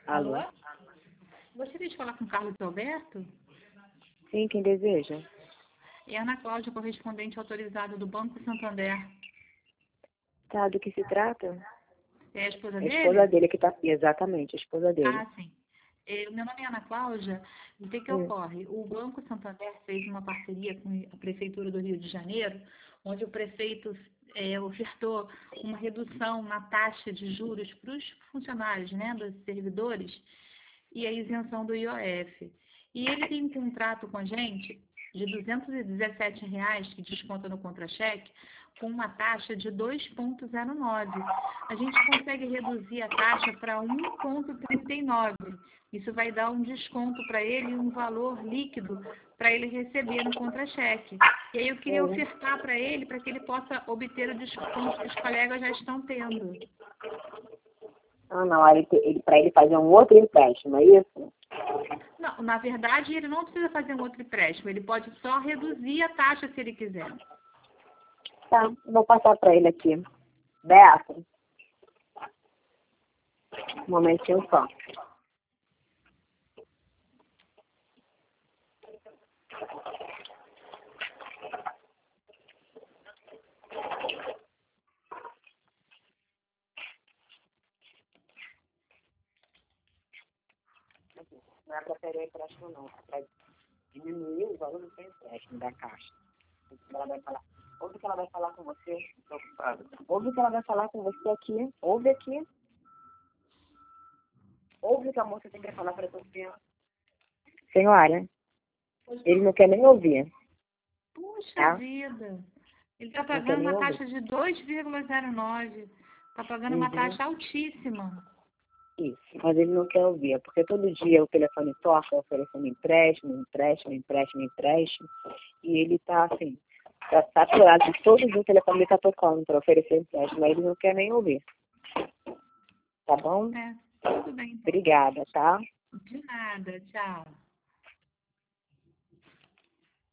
Alô? Alô? Gostaria de falar com Carlos Alberto? Sim, quem deseja? É Ana Cláudia, correspondente autorizada do Banco Santander. Tá, do que se trata? É a esposa É a esposa dele? dele que tá... Exatamente, a esposa dele. Ah, sim. O meu nome é Ana Cláudia. O que Hum. ocorre? O Banco Santander fez uma parceria com a Prefeitura do Rio de Janeiro, onde o prefeito ofertou uma redução na taxa de juros para os funcionários, né, dos servidores, e a isenção do IOF. E ele tem um contrato com a gente de R$ 217, que desconta no contra-cheque, com uma taxa de 2,09. A gente consegue reduzir a taxa para 1,39. Isso vai dar um desconto para ele, um valor líquido para ele receber no contra-cheque. E aí eu queria ofertar para ele, para que ele possa obter o desconto que os colegas já estão tendo. Ah, não, para ele fazer um outro empréstimo, é isso? Não, na verdade, ele não precisa fazer um outro empréstimo. Ele pode só reduzir a taxa se ele quiser. Tá, vou passar para ele aqui. Beto, um momentinho só. Não é para pegar empréstimo, não. É para diminuir o valor do seu empréstimo da Caixa. Ela vai falar. Ouve o que ela vai falar com você. Ouve o que ela vai falar com você aqui. Ouve aqui. Ouve o que a moça tem que falar para você. Senhora, ele não quer nem ouvir. Puxa Tá? vida! Ele está Não quer pagando nem uma ouvir. taxa de 2,09. Está pagando uma Uhum. taxa altíssima. Isso, mas ele não quer ouvir, é porque todo dia o telefone toca, oferecendo empréstimo, empréstimo, empréstimo, empréstimo, e ele tá assim, tá saturado de todo dia o telefone ele tá tocando para oferecer empréstimo, mas ele não quer nem ouvir. Tá bom? É, tudo bem. Obrigada, tá? De nada. Tchau.